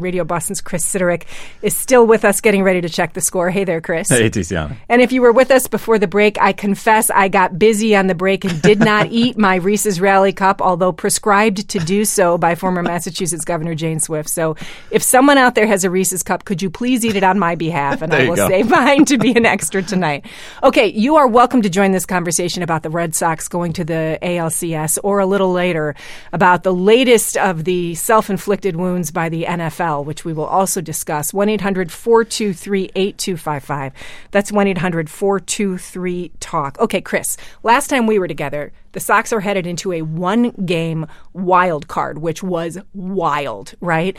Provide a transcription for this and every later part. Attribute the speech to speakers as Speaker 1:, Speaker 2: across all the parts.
Speaker 1: Radio Boston's Chris Sidorick is still with us getting ready to check the score. Hey there, Chris.
Speaker 2: Hey, Tiziana.
Speaker 1: And if you were with us before the break, I confess I got busy on the break and did not eat my Reese's Rally Cup, although prescribed to do so by former Massachusetts Governor Jane Swift. So if someone out there has a Reese's Cup, could you please eat it on my behalf? And I will save mine to be an extra tonight. Okay, you are welcome to join this conversation about the Red Sox going to the ALCS, or a little later about the latest of the self-inflicted wounds by the NFL, which we will also discuss. 1-800-423-8255. That's 1-800-423-TALK. Okay, Chris, last time we were together, the Sox are headed into a one-game wild card, which was wild, right?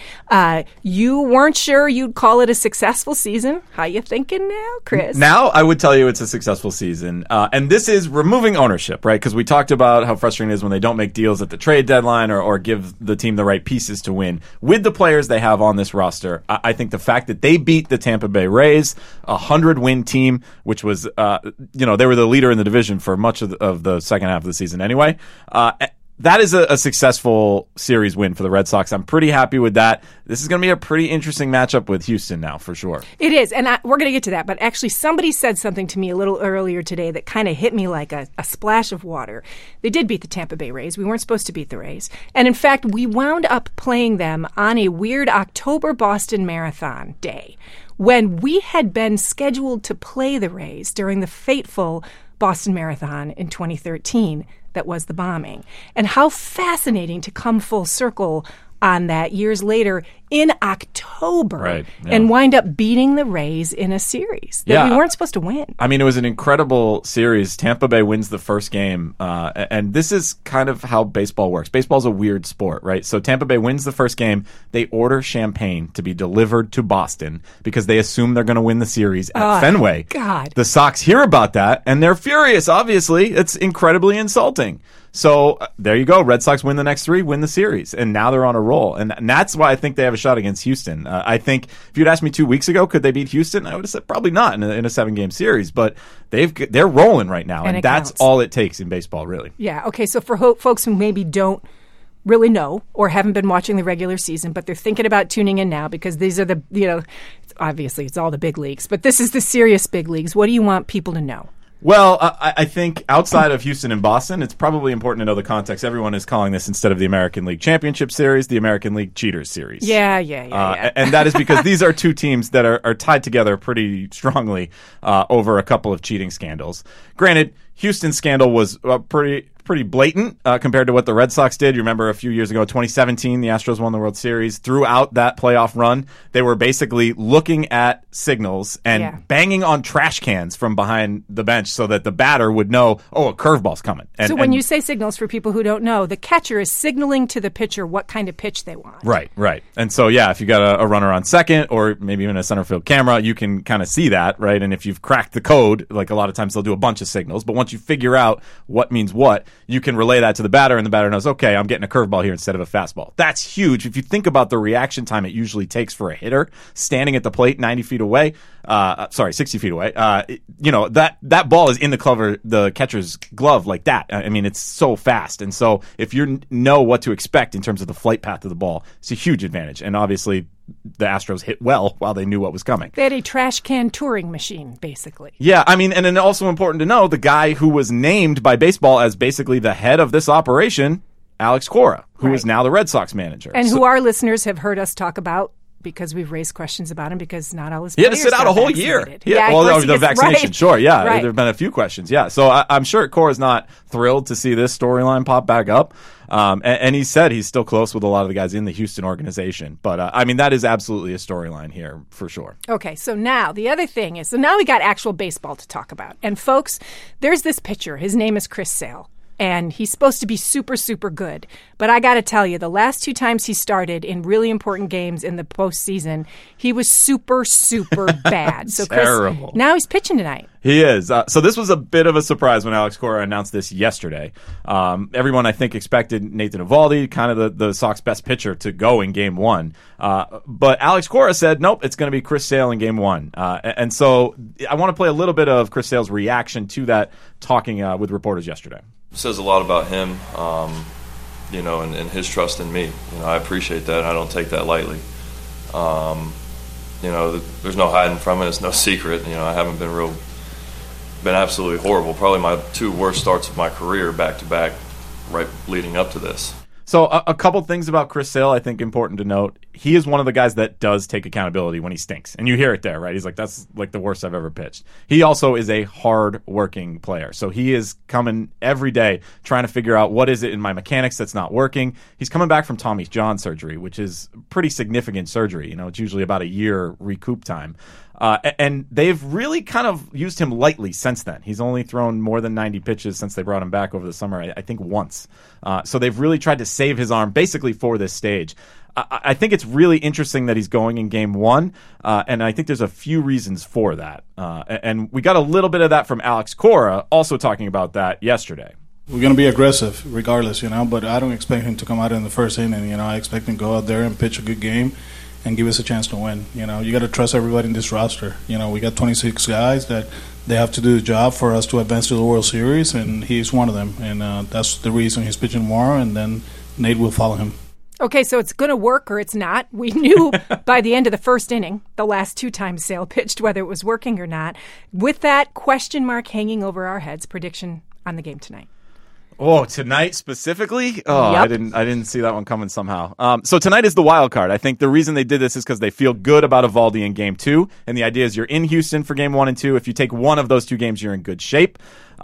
Speaker 1: You weren't sure you'd call it a successful season. How you thinking now, Chris?
Speaker 2: Now I would tell you it's a successful season. And this is removing ownership, right? Because we talked about how frustrating it is when they don't make deals at the trade deadline or give the team the right pieces to win. With the players they have on this roster, I think the fact that they beat the Tampa Bay Rays, a 100-win team, which was, they were the leader in the division for much of the second half of the season anyway. That is a successful series win for the Red Sox. I'm pretty happy with that. This is going to be a pretty interesting matchup with Houston now, for sure.
Speaker 1: It is, and we're going to get to that. But actually, somebody said something to me a little earlier today that kind of hit me like a splash of water. They did beat the Tampa Bay Rays. We weren't supposed to beat the Rays. And in fact, we wound up playing them on a weird October Boston Marathon day when we had been scheduled to play the Rays during the fateful Boston Marathon in 2013 that was the bombing. And how fascinating to come full circle on that years later in October and wind up beating the Rays in a series that we weren't supposed to win.
Speaker 2: I mean, it was an incredible series. Tampa Bay wins the first game, and this is kind of how baseball works. Baseball's a weird sport, right? So Tampa Bay wins the first game. They order champagne to be delivered to Boston because they assume they're going to win the series at Fenway.
Speaker 1: God.
Speaker 2: The Sox hear about that, and they're furious, obviously. It's incredibly insulting. So there you go. Red Sox win the next three, win the series, and now they're on a roll. And that's why I think they have a shot against Houston. I think if you'd asked me 2 weeks ago, could they beat Houston? I would have said probably not in a 7-game series. But they're rolling right now, and that's all it takes in baseball, really.
Speaker 1: Yeah. Okay. So for folks who maybe don't really know or haven't been watching the regular season, but they're thinking about tuning in now because these are obviously it's all the big leagues, but this is the serious big leagues. What do you want people to know?
Speaker 2: Well, I think outside of Houston and Boston, it's probably important to know the context. Everyone is calling this, instead of the American League Championship Series, the American League Cheaters Series.
Speaker 1: Yeah.
Speaker 2: And that is because these are two teams that are tied together pretty strongly over a couple of cheating scandals. Granted, Houston's scandal was pretty blatant compared to what the Red Sox did. You remember a few years ago, 2017, the Astros won the World Series. Throughout that playoff run, they were basically looking at signals and banging on trash cans from behind the bench so that the batter would know, a curveball's coming.
Speaker 1: So when you say signals, for people who don't know, the catcher is signaling to the pitcher what kind of pitch they want.
Speaker 2: Right. And so, if you got a runner on second or maybe even a center field camera, you can kind of see that, right? And if you've cracked the code, like a lot of times they'll do a bunch of signals, but once you figure out what means what, you can relay that to the batter, and the batter knows, okay, I'm getting a curveball here instead of a fastball. That's huge. If you think about the reaction time it usually takes for a hitter standing at the plate 60 feet away, that ball is in the catcher's glove like that. I mean, it's so fast. And so if you know what to expect in terms of the flight path of the ball, it's a huge advantage. And obviously, the Astros hit well while they knew what was coming.
Speaker 1: They had a trash can touring machine, basically.
Speaker 2: Yeah, I mean, and then also important to know, the guy who was named by baseball as basically the head of this operation, Alex Cora, who is now the Red Sox manager.
Speaker 1: And who our listeners have heard us talk about because we've raised questions about him because not all his players
Speaker 2: had to sit out a whole year. The vaccination, sure, there have been a few questions, So I'm sure Cora's not thrilled to see this storyline pop back up. And he said he's still close with a lot of the guys in the Houston organization. But, that is absolutely a storyline here for sure.
Speaker 1: Okay, so now the other thing is, now we got actual baseball to talk about. And folks, there's this pitcher. His name is Chris Sale. And he's supposed to be super, super good. But I got to tell you, the last 2 times he started in really important games in the postseason, he was super, super bad. So Chris,
Speaker 2: terrible.
Speaker 1: Now he's pitching tonight.
Speaker 2: He is. So this was a bit of a surprise when Alex Cora announced this yesterday. Everyone, I think, expected Nathan Eovaldi, kind of the Sox best pitcher, to go in Game 1. But Alex Cora said, nope, it's going to be Chris Sale in Game 1. And so I want to play a little bit of Chris Sale's reaction to that, talking with reporters yesterday.
Speaker 3: Says a lot about him, and his trust in me. I appreciate that. I don't take that lightly. There's no hiding from it. It's no secret. I haven't been absolutely horrible. Probably my 2 worst starts of my career back to back, right leading up to this.
Speaker 2: So a couple things about Chris Sale I think important to note. He is one of the guys that does take accountability when he stinks. And you hear it there, right? He's like, that's like the worst I've ever pitched. He also is a hard-working player. So he is coming every day trying to figure out what is it in my mechanics that's not working. He's coming back from Tommy John surgery, which is pretty significant surgery. It's usually about a year recoup time. And they've really kind of used him lightly since then. He's only thrown more than 90 pitches since they brought him back over the summer, I think once. So they've really tried to save his arm basically for this stage. I think it's really interesting that he's going in game 1, and I think there's a few reasons for that. And we got a little bit of that from Alex Cora, also talking about that yesterday.
Speaker 4: We're going to be aggressive regardless, but I don't expect him to come out in the first inning. I expect him to go out there and pitch a good game and give us a chance to win. You got to trust everybody in this roster. We got 26 guys that they have to do the job for us to advance to the World Series, and he's one of them. And that's the reason he's pitching tomorrow, and then Nate will follow him.
Speaker 1: Okay, so it's going to work or it's not. We knew by the end of the first inning, the last 2 times Sale pitched, whether it was working or not. With that question mark hanging over our heads, prediction on the game tonight.
Speaker 2: Oh, tonight specifically? Oh,
Speaker 1: yep.
Speaker 2: I didn't see that one coming somehow. So tonight is the wild card. I think the reason they did this is because they feel good about Eovaldi in game 2, and the idea is you're in Houston for game 1 and 2. If you take one of those 2 games, you're in good shape.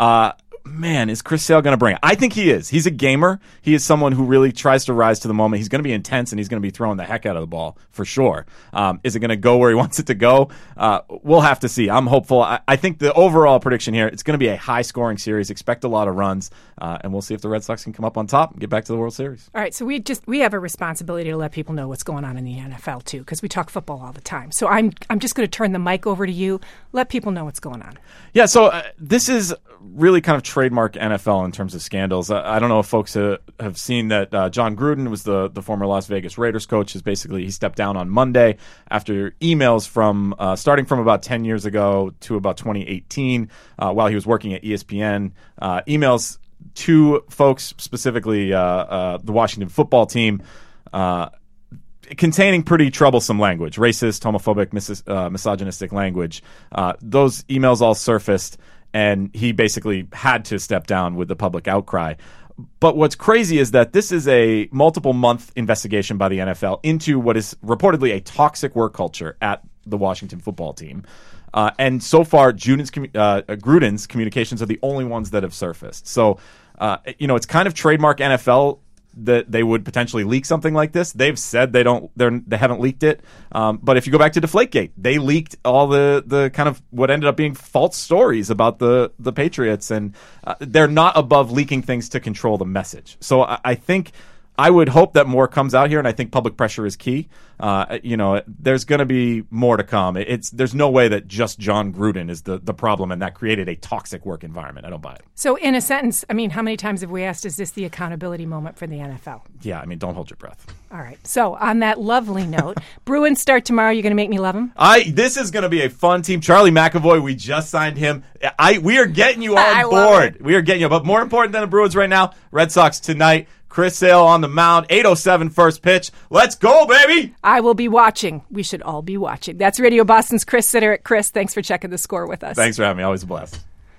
Speaker 2: Man, is Chris Sale going to bring it? I think he is. He's a gamer. He is someone who really tries to rise to the moment. He's going to be intense, and he's going to be throwing the heck out of the ball, for sure. Is it going to go where he wants it to go? We'll have to see. I'm hopeful. I think the overall prediction here, it's going to be a high-scoring series. Expect a lot of runs, and we'll see if the Red Sox can come up on top and get back to the World Series.
Speaker 1: All right, so we have a responsibility to let people know what's going on in the NFL, too, because we talk football all the time. So I'm just going to turn the mic over to you. Let people know what's going on.
Speaker 2: Yeah, so this is really kind of trademark NFL in terms of scandals. I don't know if folks have seen that John Gruden was the former Las Vegas Raiders coach. He stepped down on Monday after emails from starting from about 10 years ago to about 2018 while he was working at ESPN. Emails to folks, specifically the Washington football team, containing pretty troublesome language, racist, homophobic, misogynistic language. Those emails all surfaced, and he basically had to step down with the public outcry. But what's crazy is that this is a multiple-month investigation by the NFL into what is reportedly a toxic work culture at the Washington football team. And so far, Gruden's communications are the only ones that have surfaced. So, it's kind of trademark NFL that they would potentially leak something like this. They've said they haven't leaked it. But if you go back to Deflategate, they leaked all the kind of what ended up being false stories about the Patriots, and they're not above leaking things to control the message. So I think I would hope that more comes out here, and I think public pressure is key. There's going to be more to come. There's no way that just John Gruden is the problem, and that created a toxic work environment. I don't buy it.
Speaker 1: So in a sentence, how many times have we asked, is this the accountability moment for the NFL?
Speaker 2: Yeah, don't hold your breath.
Speaker 1: All right. So on that lovely note, Bruins start tomorrow. You're going to make me love them?
Speaker 2: This is going to be a fun team. Charlie McAvoy, we just signed him. We are getting you on board. We are getting you. But more important than the Bruins right now, Red Sox tonight. Chris Sale on the mound, 8:07 first pitch. Let's go, baby!
Speaker 1: I will be watching. We should all be watching. That's Radio Boston's Chris Sitter at Chris. Thanks for checking the score with us.
Speaker 2: Thanks for having me. Always a blast.